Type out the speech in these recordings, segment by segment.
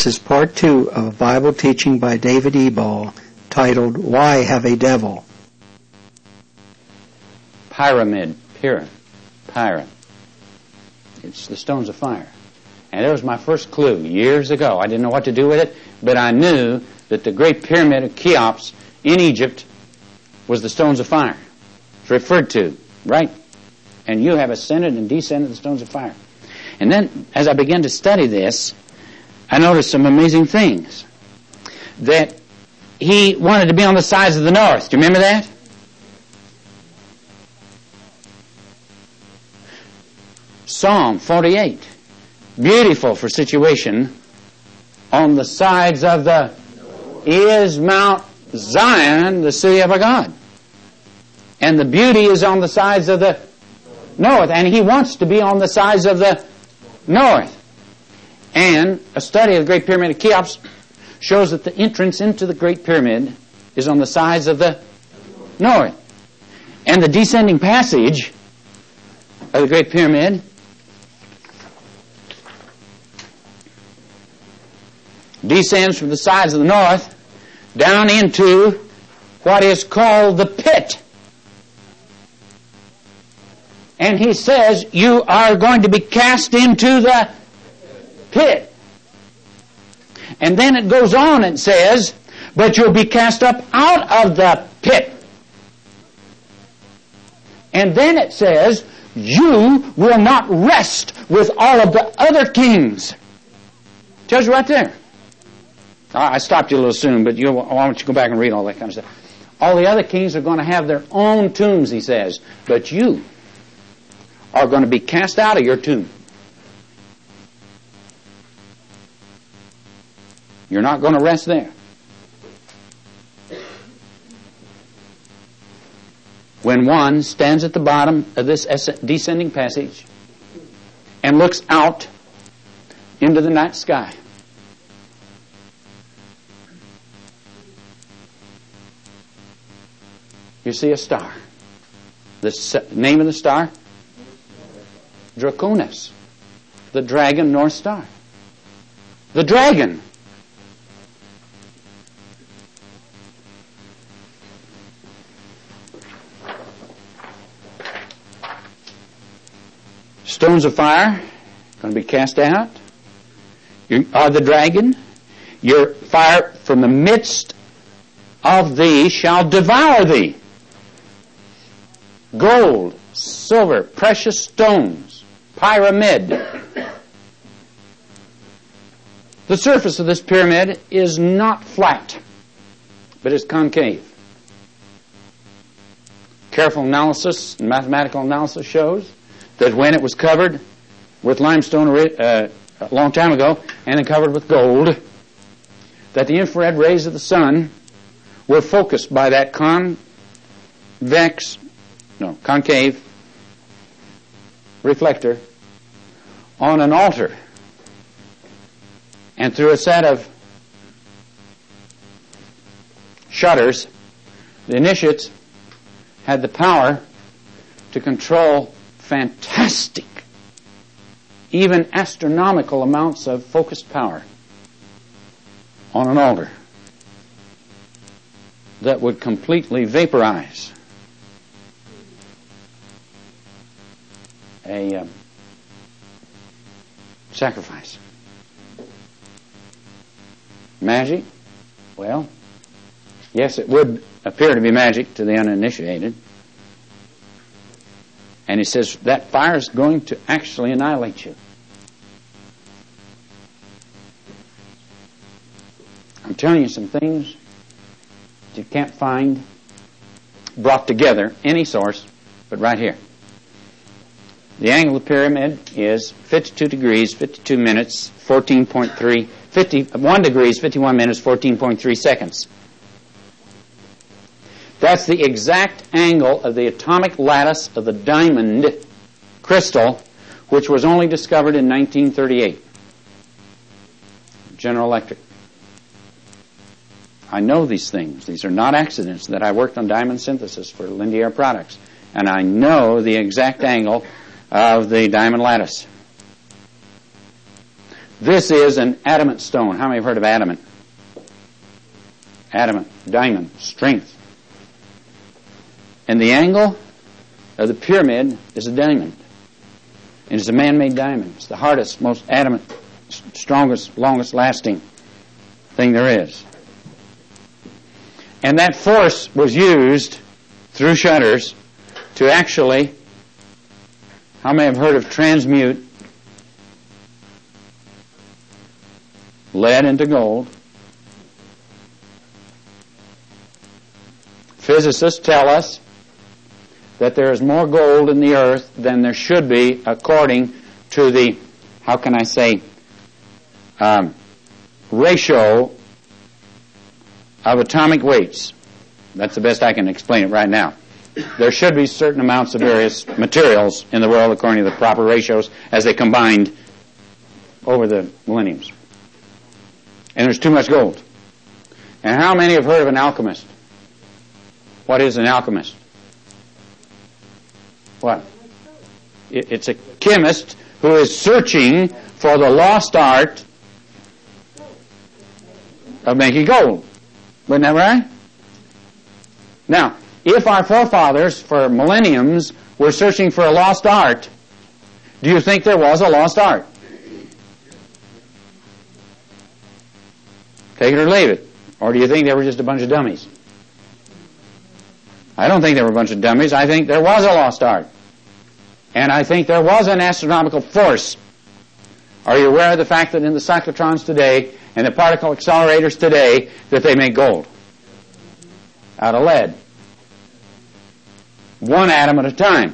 This is part 2 of Bible teaching by David Ebal, titled, Why Have a Devil? Pyramid. It's the stones of fire. And it was my first clue years ago. I didn't know what to do with it, but I knew that the Great Pyramid of Cheops in Egypt was the stones of fire. It's referred to, right? And you have ascended and descended the stones of fire. And then, as I began to study this, I noticed some amazing things. That he wanted to be on the sides of the north. Do you remember that? Psalm 48. Beautiful for situation. On the sides of the is Mount Zion, the city of our God. And the beauty is on the sides of the north. And he wants to be on the sides of the north. And a study of the Great Pyramid of Cheops shows that the entrance into the Great Pyramid is on the sides of the north. And the descending passage of the Great Pyramid descends from the sides of the north down into what is called the pit. And he says, you are going to be cast into the pit. And then it goes on and says, but you'll be cast up out of the pit. And then it says, you will not rest with all of the other kings. Tells you right there. I stopped you a little soon, but I want you to go back and read all that kind of stuff. All the other kings are going to have their own tombs, he says. But you are going to be cast out of your tomb. You're not going to rest there. When one stands at the bottom of this descending passage and looks out into the night sky, you see a star. The name of the star? Draconis. The dragon North Star. The dragon. Stones of fire going to be cast out. You are the dragon. Your fire from the midst of thee shall devour thee. Gold, silver, precious stones, pyramid. The surface of this pyramid is not flat, but is concave. Careful analysis and mathematical analysis shows that when it was covered with limestone a long time ago and then covered with gold, that the infrared rays of the sun were focused by that concave reflector on an altar. And through a set of shutters, the initiates had the power to control fantastic, even astronomical amounts of focused power on an altar that would completely vaporize a sacrifice. Magic? Well, yes, it would appear to be magic to the uninitiated. And he says that fire is going to actually annihilate you. I'm telling you some things that you can't find brought together any source but right here. The angle of the pyramid is 52 degrees, 52 minutes, 51 degrees, 51 minutes, 14.3 seconds. That's the exact angle of the atomic lattice of the diamond crystal, which was only discovered in 1938. General Electric. I know these things. These are not accidents. That I worked on diamond synthesis for Lindier Products. And I know the exact angle of the diamond lattice. This is an adamant stone. How many have heard of adamant? Adamant, diamond, strength. And the angle of the pyramid is a diamond. And it's a man-made diamond. It's the hardest, most adamant, strongest, longest lasting thing there is. And that force was used through shutters to actually, how many have heard of transmute lead into gold? Physicists tell us that there is more gold in the earth than there should be according to the, how can I say, ratio of atomic weights. That's the best I can explain it right now. There should be certain amounts of various materials in the world according to the proper ratios as they combined over the millenniums. And there's too much gold. And how many have heard of an alchemist? What is an alchemist? What? It's a chemist who is searching for the lost art of making gold. Wasn't that right? Now, if our forefathers for millenniums were searching for a lost art, do you think there was a lost art? Take it or leave it. Or do you think they were just a bunch of dummies? I don't think they were a bunch of dummies. I think there was a lost art. And I think there was an astronomical force. Are you aware of the fact that in the cyclotrons today and the particle accelerators today that they make gold out of lead? One atom at a time.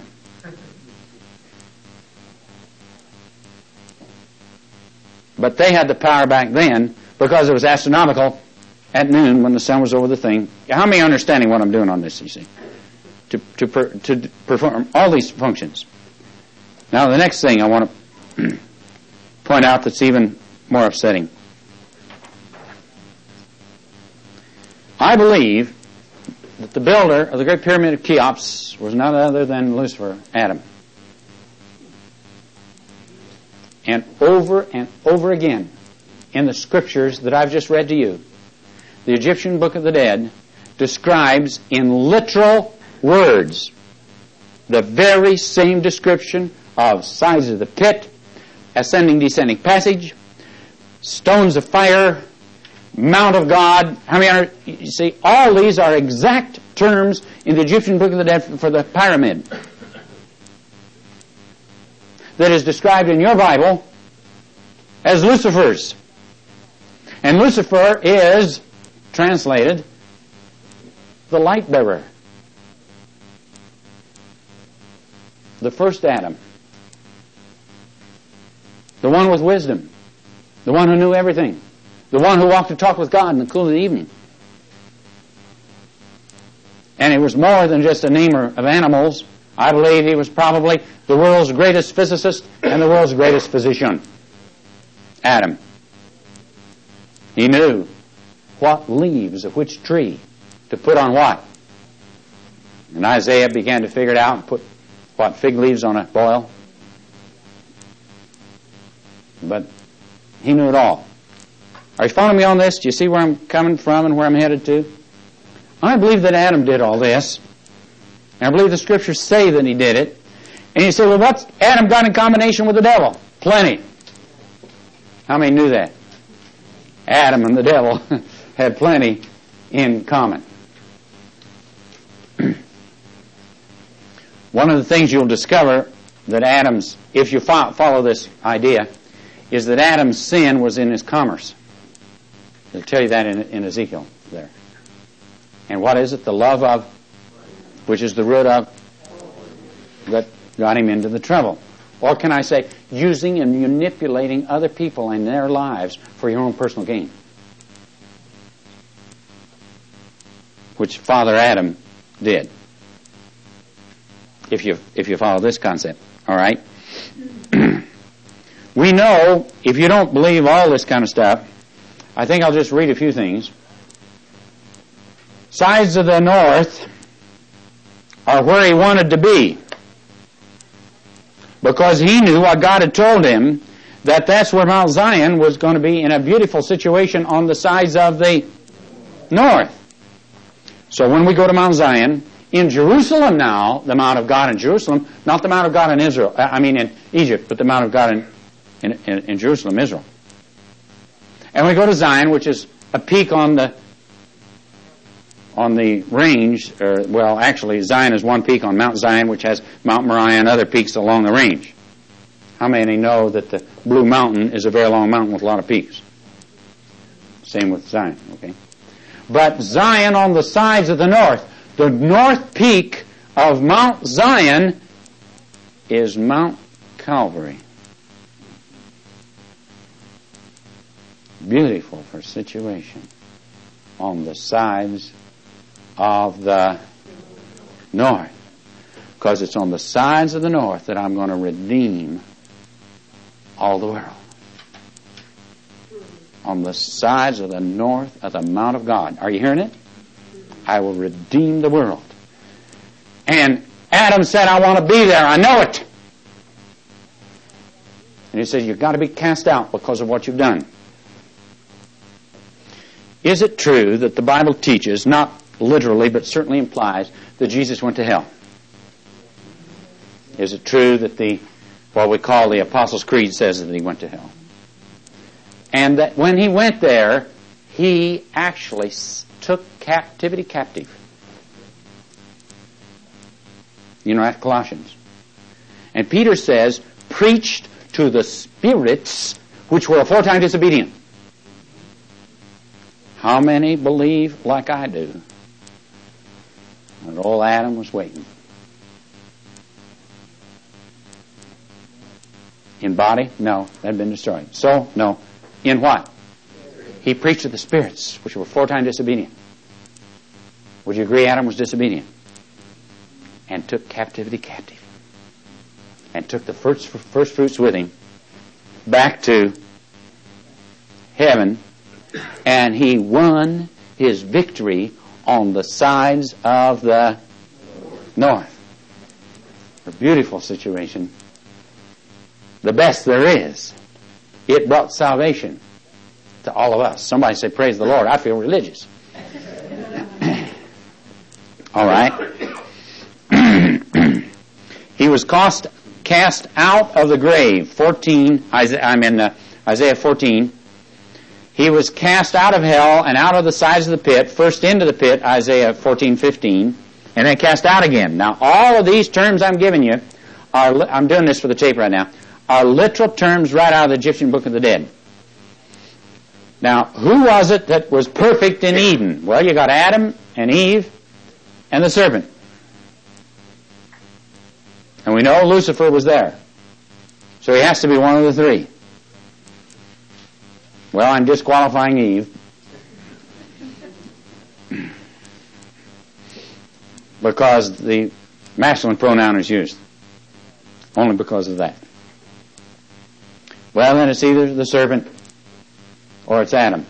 But they had the power back then because it was astronomical at noon when the sun was over the thing. How many are understanding what I'm doing on this, you see? To perform all these functions. Now the next thing I want to point out that's even more upsetting. I believe that the builder of the Great Pyramid of Cheops was none other than Lucifer, Adam. And over again in the scriptures that I've just read to you, the Egyptian Book of the Dead describes in literal words the very same description of size of the pit, ascending, descending passage, stones of fire, Mount of God. How many are, you see, all these are exact terms in the Egyptian Book of the Dead for the pyramid that is described in your Bible as Lucifer's. And Lucifer is translated the light bearer, the first Adam, the one with wisdom, the one who knew everything, the one who walked and talked with God in the cool of the evening. And he was more than just a namer of animals. I believe he was probably the world's greatest physicist and the world's greatest physician. Adam. He knew what leaves of which tree to put on what. And Isaiah began to figure it out and put what, fig leaves on a boil. But he knew it all. Are you following me on this? Do you see where I'm coming from and where I'm headed to? I believe that Adam did all this. And I believe the scriptures say that he did it. And you say, well, what's Adam got in combination with the devil? Plenty. How many knew that? Adam and the devil had plenty in common. One of the things you'll discover that Adam's, if you follow this idea, is that Adam's sin was in his commerce. They'll tell you that in Ezekiel there. And what is it? The love of, which is the root of, that got him into the trouble. Or can I say, using and manipulating other people and their lives for your own personal gain. Which Father Adam did. If you follow this concept. All right? We know, if you don't believe all this kind of stuff, I think I'll just read a few things. Sides of the north are where he wanted to be, because he knew what God had told him, that's where Mount Zion was going to be in a beautiful situation on the sides of the north. So when we go to Mount Zion, in Jerusalem now, the Mount of God in Jerusalem, not the Mount of God in Israel, in Egypt, but the Mount of God in Jerusalem, Israel. And we go to Zion, which is a peak on the range, actually Zion is one peak on Mount Zion, which has Mount Moriah and other peaks along the range. How many know that the Blue Mountain is a very long mountain with a lot of peaks? Same with Zion, okay? But Zion on the sides of the north, the north peak of Mount Zion is Mount Calvary. Beautiful for situation on the sides of the north. Because it's on the sides of the north that I'm going to redeem all the world. On the sides of the north of the Mount of God. Are you hearing it? I will redeem the world. And Adam said, I want to be there. I know it. And he said, you've got to be cast out because of what you've done. Is it true that the Bible teaches, not literally, but certainly implies, that Jesus went to hell? Is it true that what we call the Apostles' Creed says that he went to hell? And that when he went there, he actually took captivity captive. You know, that's Colossians. And Peter says, preached to the spirits which were aforetime disobedient. How many believe like I do that old Adam was waiting? In body? No, that had been destroyed. Soul? No. In what? He preached to the spirits which were aforetime disobedient. Would you agree Adam was disobedient? And took captivity captive. And took the first fruits with him back to heaven. And he won his victory on the sides of the north. A beautiful situation. The best there is. It brought salvation to all of us. Somebody say, praise the Lord. I feel religious. All right. He was cast out of the grave. Isaiah 14. He was cast out of hell and out of the sides of the pit, first into the pit, Isaiah 14:15, and then cast out again. Now, all of these terms I'm giving you, I'm doing this for the tape right now, are literal terms right out of the Egyptian Book of the Dead. Now, who was it that was perfect in Eden? Well, you got Adam and Eve and the serpent. And we know Lucifer was there. So he has to be one of the three. Well, I'm disqualifying Eve because the masculine pronoun is used. Only because of that. Well, then it's either the serpent or it's Adam.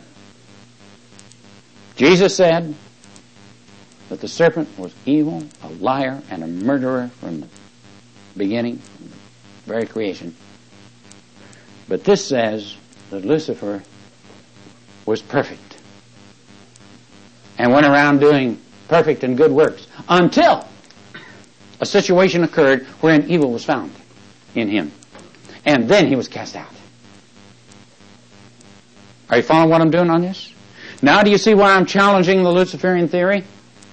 Jesus said that the serpent was evil, a liar, and a murderer from the beginning, from the very creation. But this says that Lucifer was perfect and went around doing perfect and good works until a situation occurred wherein evil was found in him. And then he was cast out. Are you following what I'm doing on this? Now do you see why I'm challenging the Luciferian theory?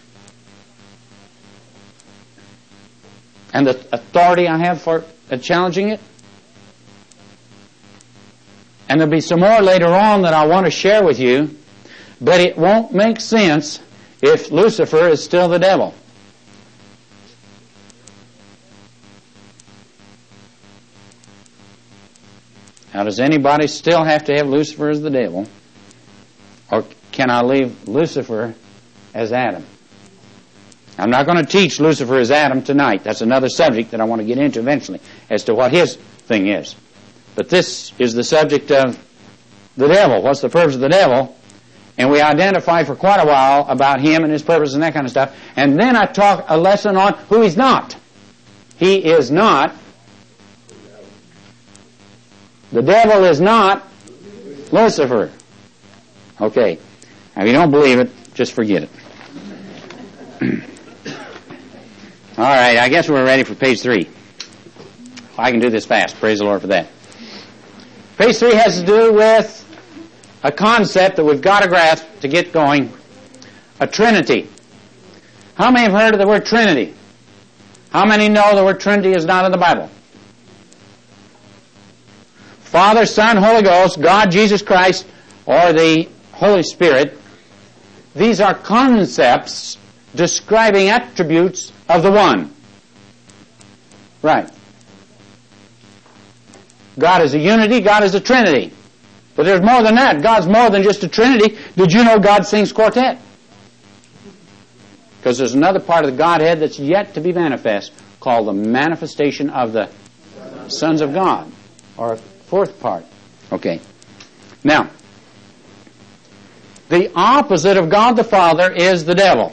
And the authority I have for challenging it? And there'll be some more later on that I want to share with you, but it won't make sense if Lucifer is still the devil. Now, does anybody still have to have Lucifer as the devil? Or can I leave Lucifer as Adam? I'm not going to teach Lucifer as Adam tonight. That's another subject that I want to get into eventually as to what his thing is. But this is the subject of the devil. What's the purpose of the devil? And we identify for quite a while about him and his purpose and that kind of stuff. And then I talk a lesson on who he's not. He is not The devil is not Lucifer. Okay. Now, if you don't believe it, just forget it. All right, I guess we're ready for page 3. I can do this fast. Praise the Lord for that. Page 3 has to do with a concept that we've got to grasp to get going. A Trinity. How many have heard of the word Trinity? How many know the word Trinity is not in the Bible? Father, Son, Holy Ghost, God, Jesus Christ, or the Holy Spirit. These are concepts describing attributes of the one. Right. God is a unity, God is a Trinity. But there's more than that. God's more than just a Trinity. Did you know God sings quartet? Because there's another part of the Godhead that's yet to be manifest, called the manifestation of the sons of God, or a fourth part. Okay. Now, the opposite of God the Father is the devil.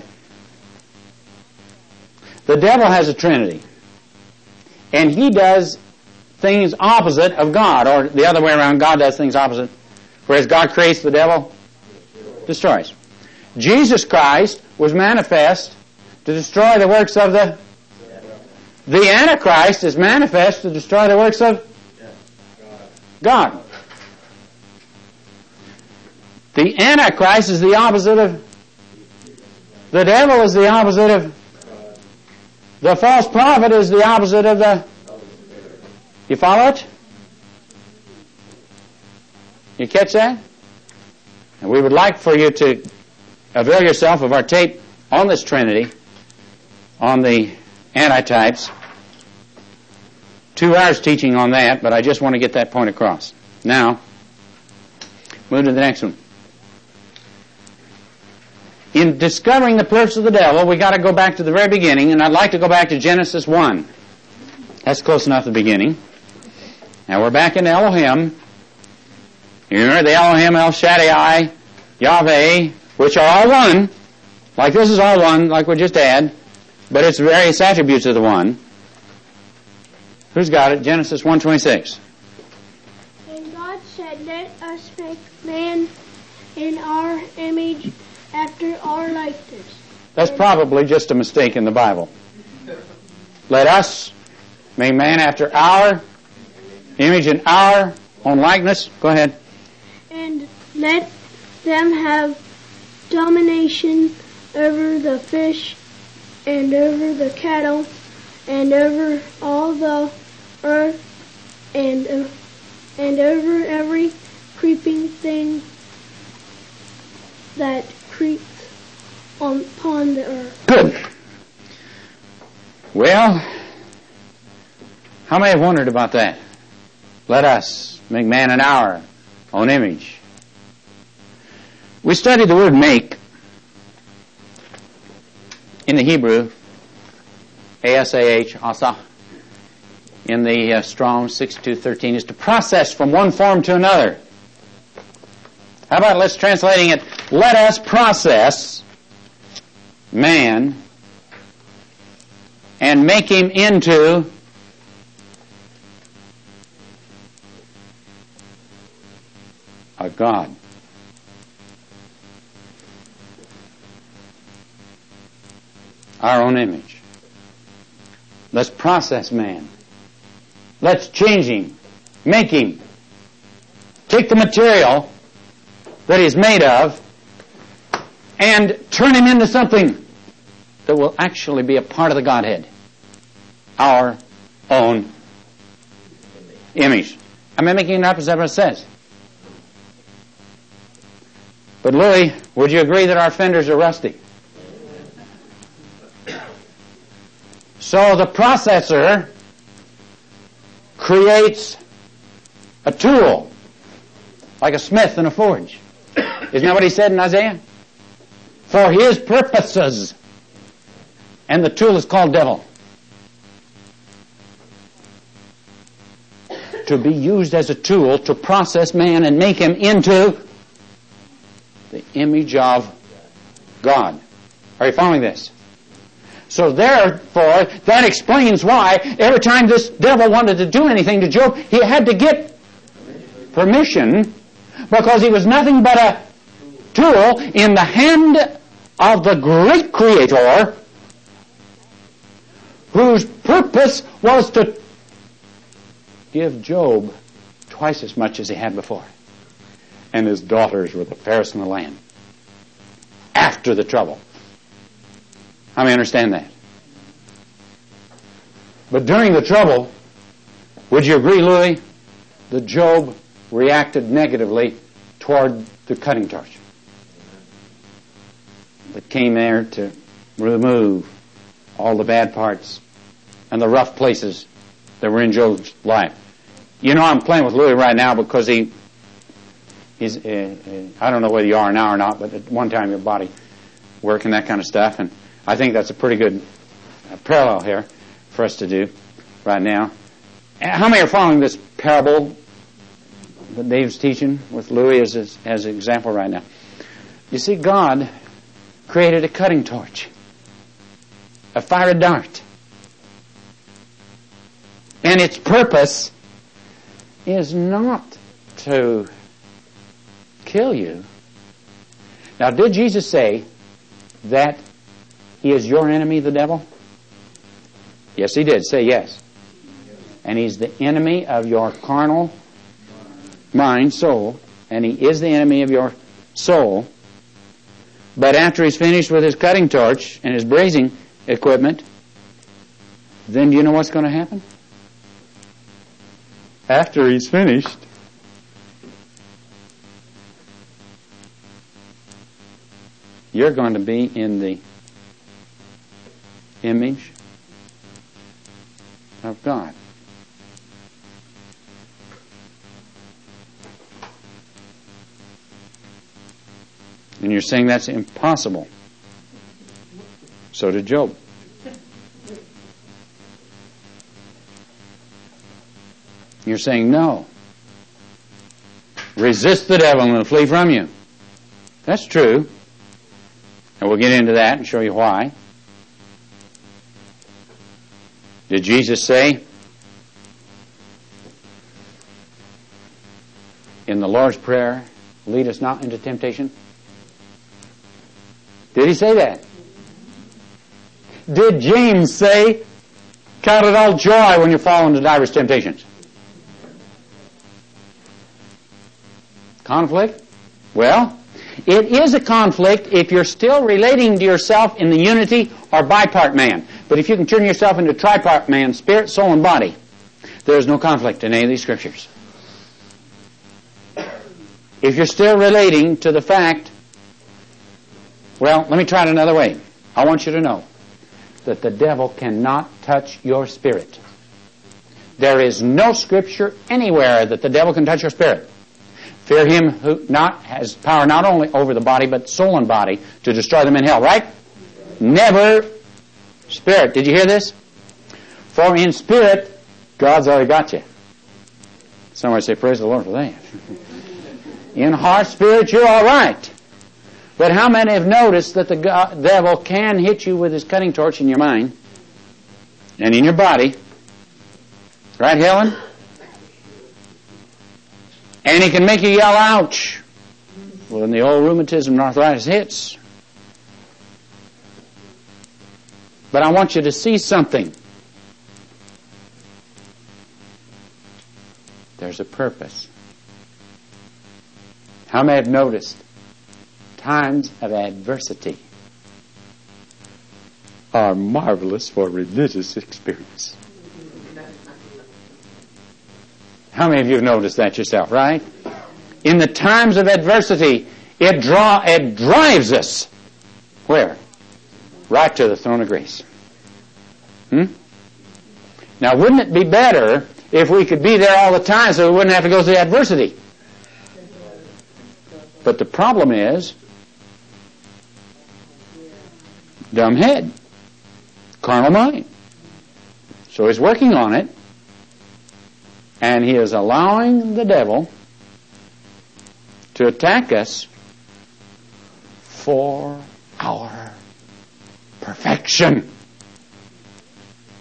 The devil has a Trinity. And he does things opposite of God, or the other way around, God does things opposite. Whereas God creates, the devil destroys. Jesus Christ was manifest to destroy the works of the Antichrist is manifest to destroy the works of God. The Antichrist is the opposite of the devil, is the opposite of the false prophet, is the opposite of the. You follow it? You catch that? And we would like for you to avail yourself of our tape on this Trinity, on the antitypes. 2 hours teaching on that, but I just want to get that point across. Now, move to the next one. In discovering the purpose of the devil, we got to go back to the very beginning, and I'd like to go back to Genesis 1. That's close enough to the beginning. Now we're back in Elohim. You remember the Elohim, El Shaddai, Yahweh, which are all one. Like this is all one, like we just had. But it's various attributes of the one. Who's got it? Genesis 1:26. And God said, let us make man in our image after our likeness. That's probably just a mistake in the Bible. Let us make man after our image and our own likeness. Go ahead. And let them have domination over the fish and over the cattle and over all the earth and over every creeping thing that creeps upon the earth. Good. Well, how many have wondered about that? Let us make man in our own image. We studied the word make in the Hebrew, A-S-A-H, asa, in the Strong 6213, is to process from one form to another. How about let's translating it, let us process man and make him into a God. Our own image. Let's process man. Let's change him. Make him. Take the material that he's made of and turn him into something that will actually be a part of the Godhead. Our own image. Am I making it up? Is that what it says? But Louis, would you agree that our fenders are rusty? So the processor creates a tool, like a smith in a forge. Isn't that what he said in Isaiah? For his purposes. And the tool is called devil. To be used as a tool to process man and make him into the image of God. Are you following this? So therefore, that explains why every time this devil wanted to do anything to Job, he had to get permission, because he was nothing but a tool in the hand of the great Creator, whose purpose was to give Job twice as much as he had before. And his daughters were the fairest in the land after the trouble. How many understand that? But during the trouble, would you agree, Louis, that Job reacted negatively toward the cutting torch that came there to remove all the bad parts and the rough places that were in Job's life? You know, I'm playing with Louis right now because he's I don't know whether you are now or not, but at one time your body working that kind of stuff, and I think that's a pretty good parallel here for us to do right now. How many are following this parable that Dave's teaching with Louis as an example right now? You see, God created a cutting torch, a fiery dart, and its purpose is not to kill you. Now, did Jesus say that he is your enemy, the devil? Yes, he did. Say yes. And he's the enemy of your carnal mind, soul, and he is the enemy of your soul. But after he's finished with his cutting torch and his brazing equipment, then do you know what's going to happen? After he's finished, you're going to be in the image of God. And you're saying that's impossible. So did Job. You're saying no. Resist the devil and he'll flee from you. That's true. And we'll get into that and show you why. Did Jesus say in the Lord's Prayer, lead us not into temptation? Did he say that? Did James say, count it all joy when you fall into diverse temptations? Conflict? Well, it is a conflict if you're still relating to yourself in the unity or bipart man. But if you can turn yourself into tripart man, spirit, soul, and body, there is no conflict in any of these scriptures. If you're still relating to the fact, well, let me try it another way. I want you to know that the devil cannot touch your spirit. There is no scripture anywhere that the devil can touch your spirit. Fear him who has power not only over the body, but soul and body to destroy them in hell, right? Never spirit. Did you hear this? For in spirit, God's already got you. Somebody say, praise the Lord for that. In heart, spirit, you're all right. But how many have noticed that the devil can hit you with his cutting torch in your mind and in your body? Right, Helen? And he can make you yell, ouch, when the old rheumatism and arthritis hits. But I want you to see something. There's a purpose. How many have noticed times of adversity are marvelous for religious experience? How many of you have noticed that yourself, right? In the times of adversity, it drives us. Where? Right to the throne of grace. Now, wouldn't it be better if we could be there all the time so we wouldn't have to go through the adversity? But the problem is, dumb head, carnal mind. So he's working on it. And he is allowing the devil to attack us for our perfection.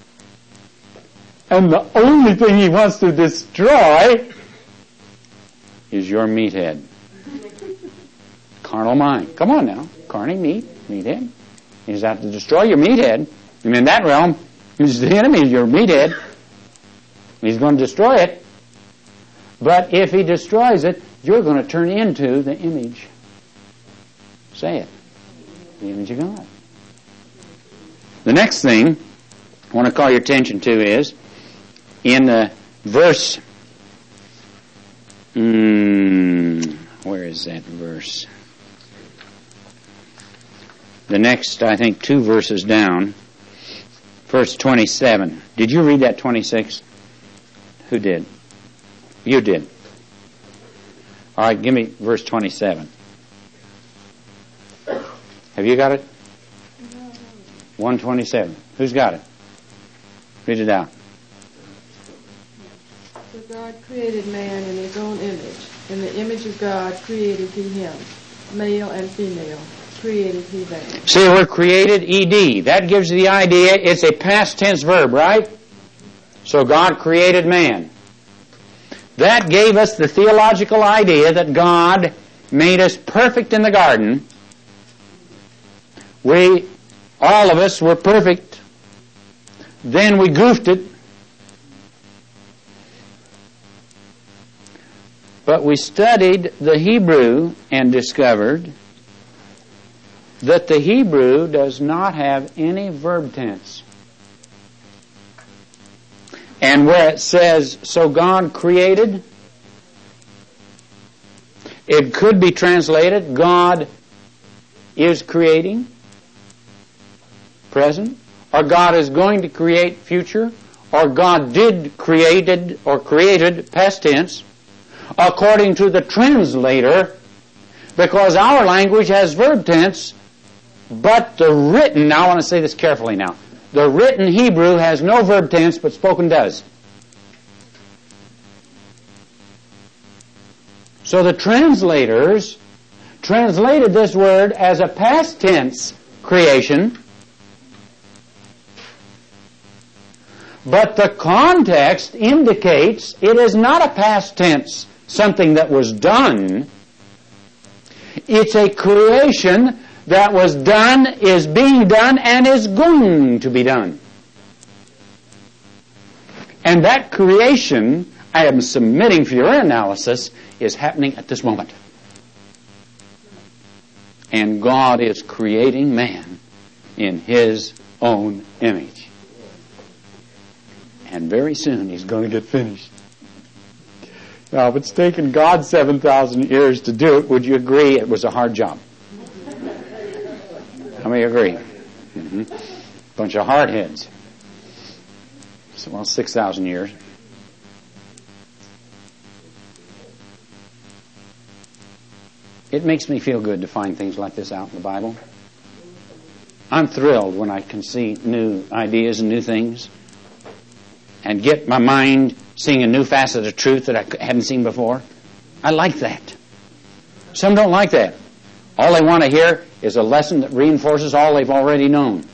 And the only thing he wants to destroy is your meathead. Carnal mind. Come on now. Carnal meathead. He's out to destroy your meathead. And in that realm, he's the enemy, your meathead. He's going to destroy it. But if he destroys it, you're going to turn into the image. Say it. The image of God. The next thing I want to call your attention to is in verse... where is that verse? The next, I think, 2 verses down. Verse 27. Did you read that 26? Who did? You did. All right, give me verse 27. Have you got it? 127. Who's got it? Read it out. So God created man in his own image. In the image of God created he him. Male and female created he them. See, we're created, ED. That gives you the idea it's a past tense verb, right? So God created man. That gave us the theological idea that God made us perfect in the garden. All of us were perfect. Then we goofed it. But we studied the Hebrew and discovered that the Hebrew does not have any verb tense. And where it says, so God created, it could be translated, God is creating, present, or God is going to create, future, or God did created, past tense, according to the translator, because our language has verb tense, but the written, now I want to say this carefully now, the written Hebrew has no verb tense, but spoken does. So the translators translated this word as a past tense creation, but the context indicates it is not a past tense, something that was done. It's a creation that was done, is being done, and is going to be done. And that creation, I am submitting for your analysis, is happening at this moment. And God is creating man in His own image. And very soon He's going to get finished. Now, if it's taken God 7,000 years to do it, would you agree it was a hard job? How many agree? Mm-hmm. Bunch of hardheads. So, well, 6,000 years. It makes me feel good to find things like this out in the Bible. I'm thrilled when I can see new ideas and new things and get my mind seeing a new facet of truth that I hadn't seen before. I like that. Some don't like that. All they want to hear is a lesson that reinforces all they've already known.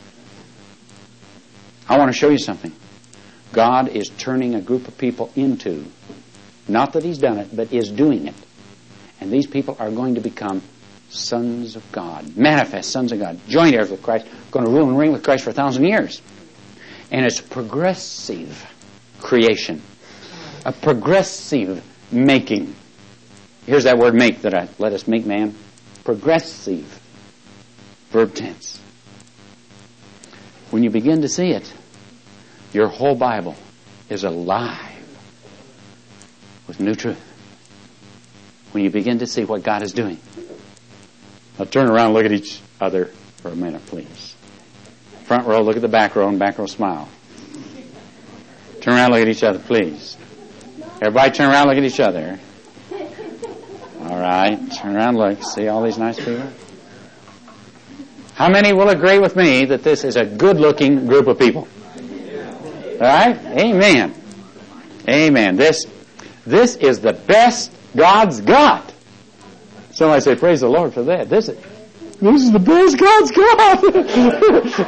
I want to show you something. God is turning a group of people into, not that He's done it, but is doing it. And these people are going to become sons of God, manifest sons of God, joint heirs with Christ, going to rule and reign with Christ for 1,000 years. And it's progressive creation, a progressive making. Here's that word make that I let us make man. Progressive, verb tense. When you begin to see it, your whole Bible is alive with new truth. When you begin to see what God is doing. Now turn around and look at each other for a minute, please. Front row, look at the back row, and back row smile. Turn around and look at each other, please. Everybody turn around and look at each other. All right, turn around and look. See all these nice people? How many will agree with me that this is a good-looking group of people? All right? Amen. Amen. This is the best God's got. Somebody say, praise the Lord for that. This is the best God's got.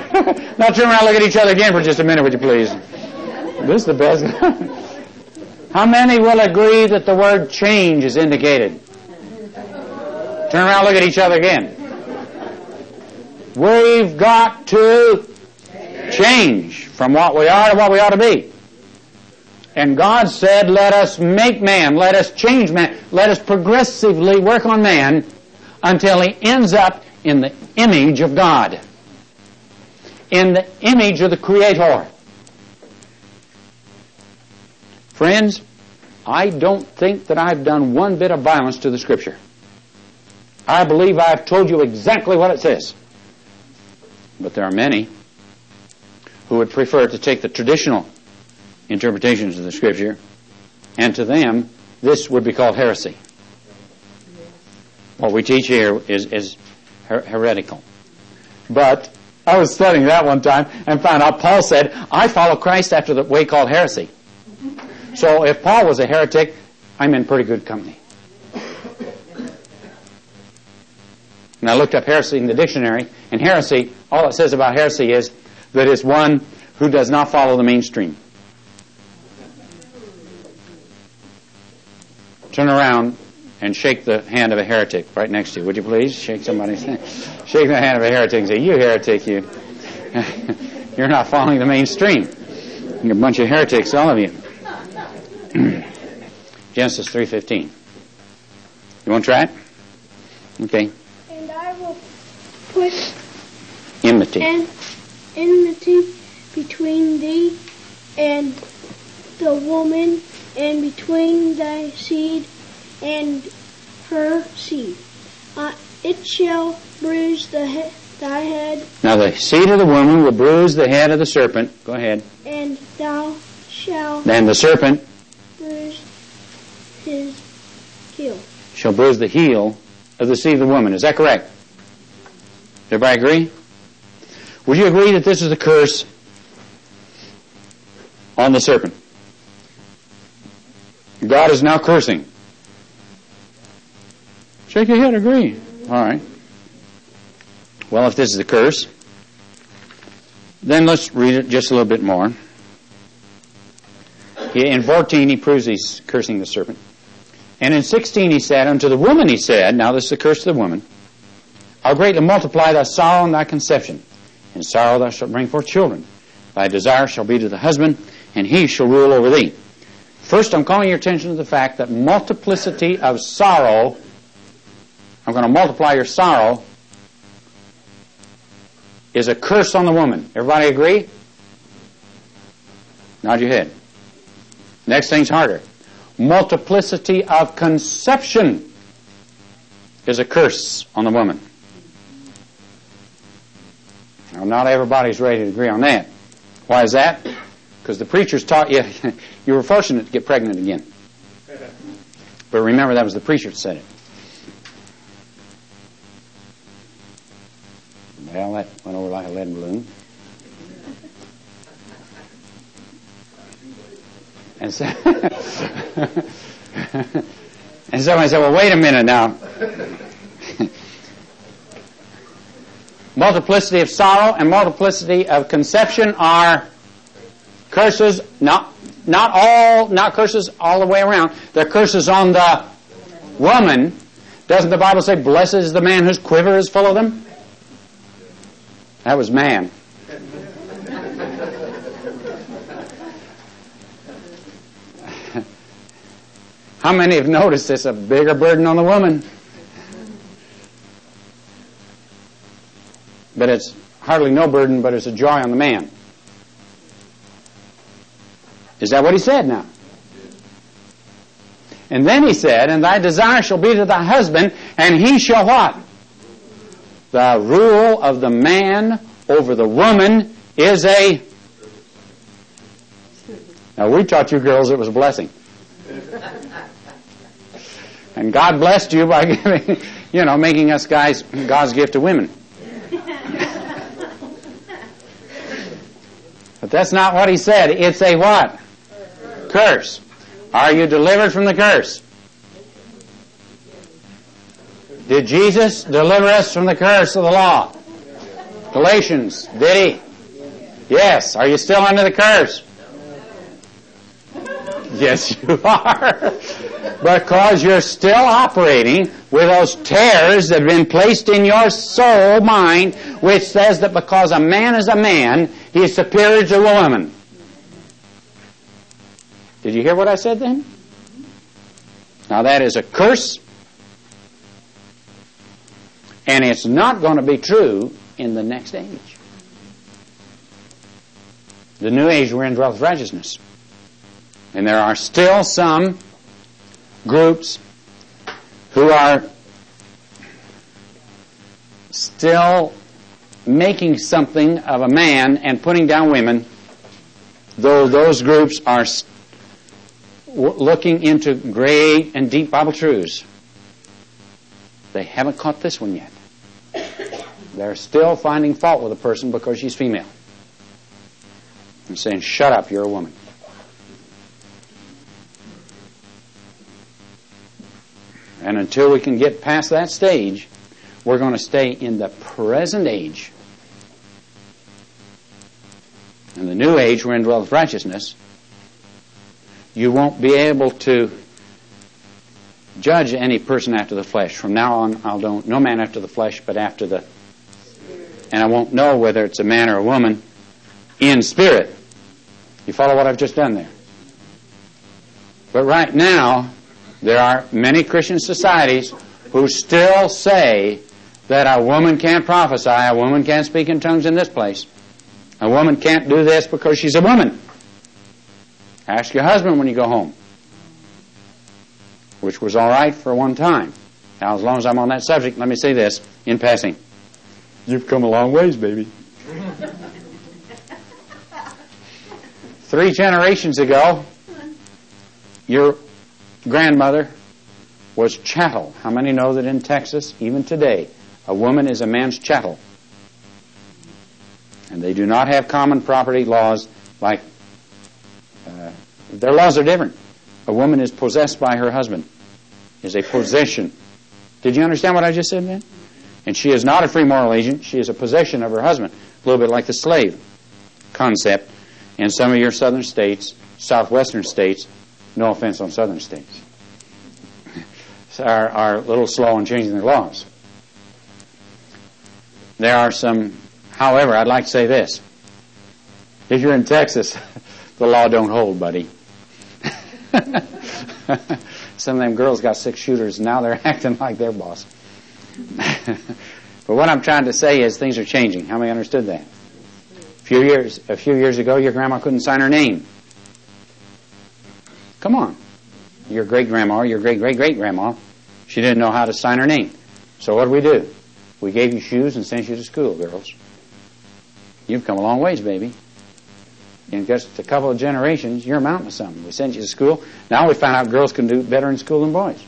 Now turn around and look at each other again for just a minute, would you please? This is the best. How many will agree that the word change is indicated? Turn around and look at each other again. We've got to change from what we are to what we ought to be. And God said, let us make man, let us change man, let us progressively work on man until he ends up in the image of God, in the image of the Creator. Friends, I don't think that I've done one bit of violence to the Scripture. I believe I've told you exactly what it says. But there are many who would prefer to take the traditional interpretations of the Scripture, and to them, this would be called heresy. What we teach here is heretical. But I was studying that one time and found out Paul said, I follow Christ after the way called heresy. So if Paul was a heretic, I'm in pretty good company. And I looked up heresy in the dictionary, and heresy, all it says about heresy is that it's one who does not follow the mainstream. Turn around and shake the hand of a heretic right next to you. Would you please? Shake somebody's hand. Shake the hand of a heretic and say, you heretic, you. You're not following the mainstream. You're a bunch of heretics, all of you. Genesis 3:15. You want to try it? Okay. And I will put enmity between thee and the woman, and between thy seed and her seed. It shall bruise thy head. Now the seed of the woman will bruise the head of the serpent. Go ahead. And thou shalt Then the serpent bruise his heel. Shall bruise the heel of the seed of the woman. Is that correct? Everybody agree? Would you agree that this is the curse on the serpent? God is now cursing. Shake your head, agree. All right. Well, if this is the curse, then let's read it just a little bit more. In 14, he proves he's cursing the serpent. And in 16, he said, unto the woman he said, now this is the curse of the woman, I'll greatly multiply thy sorrow and thy conception. In sorrow thou shalt bring forth children. Thy desire shall be to the husband, and he shall rule over thee. First, I'm calling your attention to the fact that multiplicity of sorrow, I'm going to multiply your sorrow, is a curse on the woman. Everybody agree? Nod your head. Next thing's harder. Multiplicity of conception is a curse on the woman. Now, not everybody's ready to agree on that. Why is that? Because the preachers taught you you were fortunate to get pregnant again. But remember, that was the preacher that said it. Well, that went over like a lead balloon. And so, and somebody said, well, wait a minute now. Multiplicity of sorrow and multiplicity of conception are curses, not curses all the way around. They're curses on the woman. Doesn't the Bible say, blessed is the man whose quiver is full of them? That was man. How many have noticed it's a bigger burden on the woman? But it's hardly no burden, but it's a joy on the man. Is that what he said now? And then he said, and thy desire shall be to thy husband, and he shall what? The rule of the man over the woman is a... Now we taught you girls it was a blessing. And God blessed you by giving, making us guys God's gift to women. But that's not what he said. It's a what? Curse. Are you delivered from the curse? Did Jesus deliver us from the curse of the law? Galatians, did he? Yes. Are you still under the curse? Yes, you are. Because you're still operating with those tares that have been placed in your soul mind, which says that because a man is a man, he is superior to a woman. Did you hear what I said then? Now that is a curse, and it's not going to be true in the next age. The new age we're in dwells righteousness. And there are still some groups who are still making something of a man and putting down women, though those groups are looking into great and deep Bible truths. They haven't caught this one yet. They're still finding fault with a person because she's female. And saying, shut up, you're a woman. And until we can get past that stage, we're going to stay in the present age. In the new age wherein dwells righteousness, you won't be able to judge any person after the flesh. From now on, I'll do no man after the flesh, but after the... And I won't know whether it's a man or a woman in spirit. You follow what I've just done there? But right now, there are many Christian societies who still say that a woman can't prophesy, a woman can't speak in tongues in this place, a woman can't do this because she's a woman. Ask your husband when you go home, which was all right for one time. Now, as long as I'm on that subject, let me say this in passing. You've come a long ways, baby. 3 generations ago, your grandmother was chattel. How many know that in Texas, even today, a woman is a man's chattel? And they do not have common property laws like... their laws are different. A woman is possessed by her husband, is a possession. Did you understand what I just said, man? And she is not a free moral agent. She is a possession of her husband. A little bit like the slave concept in some of your southern states, southwestern states. No offense on southern states. Are a little slow in changing their laws. There are some, however, I'd like to say this. If you're in Texas, the law don't hold, buddy. Some of them girls got 6 shooters, and now they're acting like their boss. But what I'm trying to say is things are changing. How many understood that? A few years ago, your grandma couldn't sign her name. Come on. Your great-grandma, your great-great-great-grandma, she didn't know how to sign her name. So what do? We gave you shoes and sent you to school, girls. You've come a long ways, baby. In just a couple of generations, you're amounting to something. We sent you to school. Now we found out girls can do better in school than boys.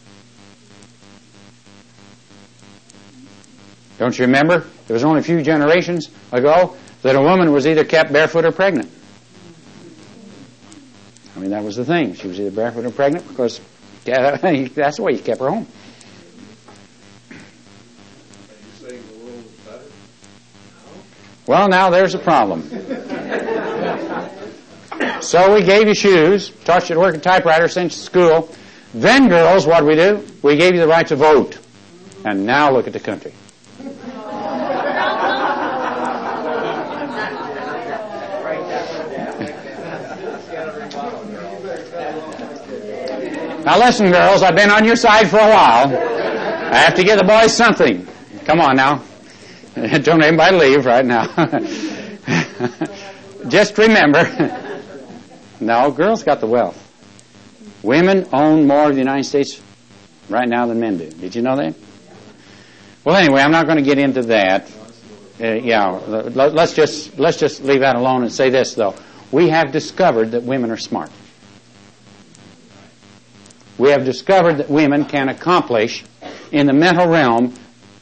Don't you remember? There was only a few generations ago that a woman was either kept barefoot or pregnant. I mean, that was the thing. She was either barefoot or pregnant because that's the way you kept her home. Are you saying the world is better? Well, now there's a problem. So we gave you shoes, taught you to work a typewriter, sent you to school. Then, girls, what do? We gave you the right to vote. And now look at the country. Now listen, girls, I've been on your side for a while. I have to give the boys something. Come on now. Don't anybody leave right now. Just remember... No, girls got the wealth. Women own more of the United States right now than men do. Did you know that? Well, anyway, I'm not going to get into that. Let's just leave that alone and say this, though. We have discovered that women are smart. We have discovered that women can accomplish in the mental realm,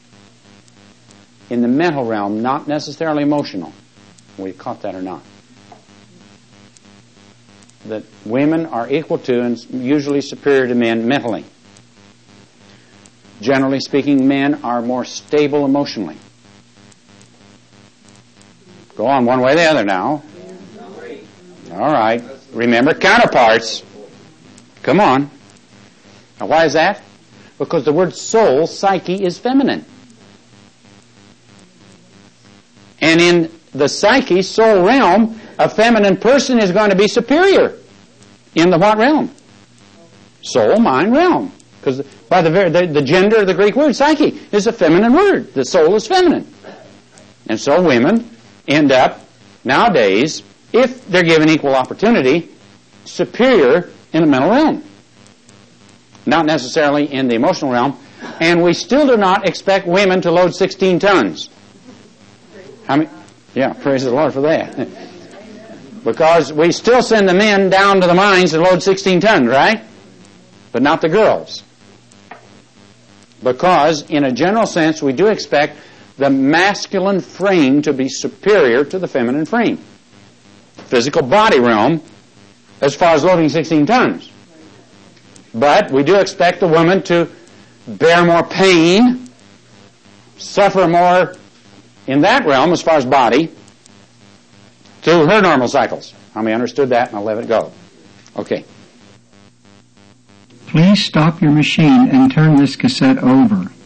not necessarily emotional. We caught that or not. That women are equal to and usually superior to men mentally. Generally speaking, men are more stable emotionally. Go on one way or the other now. All right. Remember, counterparts. Come on. Now why is that? Because the word soul, psyche, is feminine. And in the psyche, soul realm, a feminine person is going to be superior in the what realm? Soul, mind realm. Because by the gender of the Greek word, psyche, is a feminine word. The soul is feminine. And so women end up, nowadays, if they're given equal opportunity, superior in the mental realm. Not necessarily in the emotional realm. And we still do not expect women to load 16 tons. How many? Yeah, praise the Lord for that. Because we still send the men down to the mines to load 16 tons, right? But not the girls. Because, in a general sense, we do expect the masculine frame to be superior to the feminine frame. Physical body realm, as far as loading 16 tons. But we do expect the woman to bear more pain, suffer more in that realm as far as body, through her normal cycles. How many understood that? And I'll let it go. Okay. Please stop your machine and turn this cassette over.